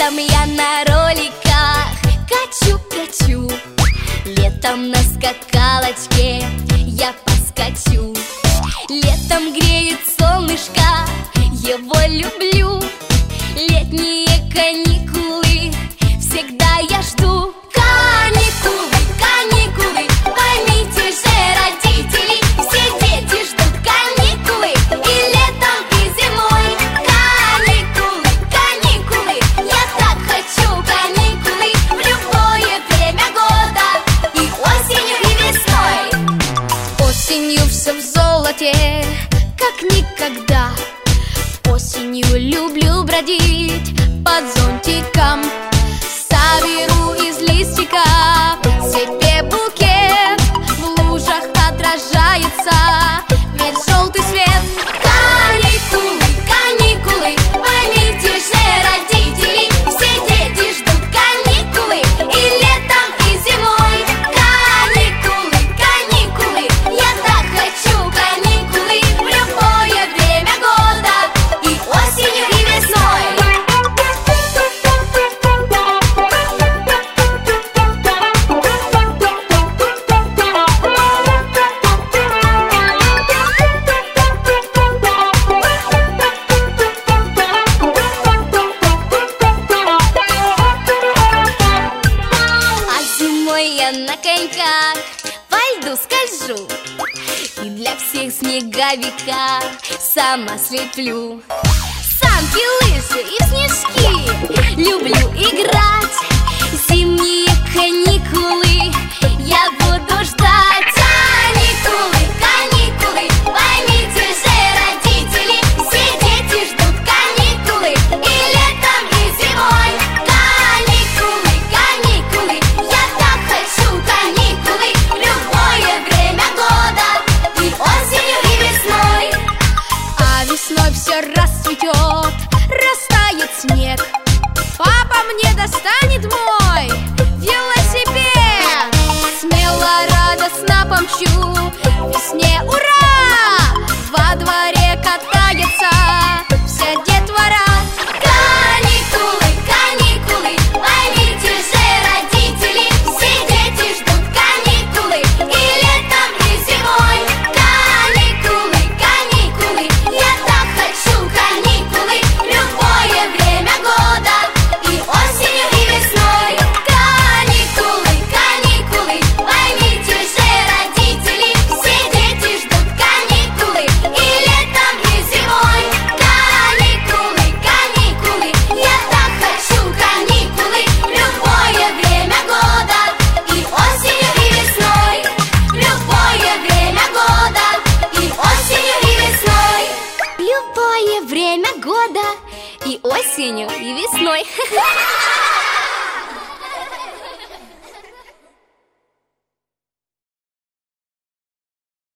Летом я на роликах качу-качу, летом на скакалочке я поскочу. Летом греет солнышко, его люблю. Летние каникулы всегда я жду. Каникулы, каникулы, поймите же, родители, все дети ждут каникулы и летом, и зимой. Каникулы, каникулы, я так хочу каникулы в любое время года, и осенью, и весной. Осенью все в золоте, как никогда. Осенью люблю бродить под зонтиком. Соберу из листиков себе букет, в лужах отражается весь желтый свет. Каникулы, каникулы, поймите же, родители, все дети ждут каникулы и летом, и зимой. Каникулы, каникулы, я так хочу каникулы в любое время года, и осенью, и весной. А зимой я на коньках по льду скольжу и для всех снеговика сама слеплю. Санки, лыжи и снежки люблю играть. Зимние каникулы я буду ждать. Каникулы, каникулы, поймите же, родители, все дети ждут каникулы и летом, и зимой. Каникулы, каникулы, я так хочу каникулы в любое время года, и осенью, и весной. А весной все расцветет, растает снег. Папа мне достанет мой велосипед. Смело, радостно помчу, весне ура! Во дворе катается вся детвора. Каникулы, каникулы, поймите же, родители, все дети ждут каникулы и летом, и зимой. Каникулы, каникулы, я так хочу каникулы в любое время года, и осенью, и весной. Каникулы, каникулы, поймите же, родители, все дети ждут каникулы и летом, и зимой. Каникулы, каникулы, я так хочу каникулы в любое время года, и осенью, и весной. В любое время года, и осенью, и весной. Любое время года, и осенью, и весной.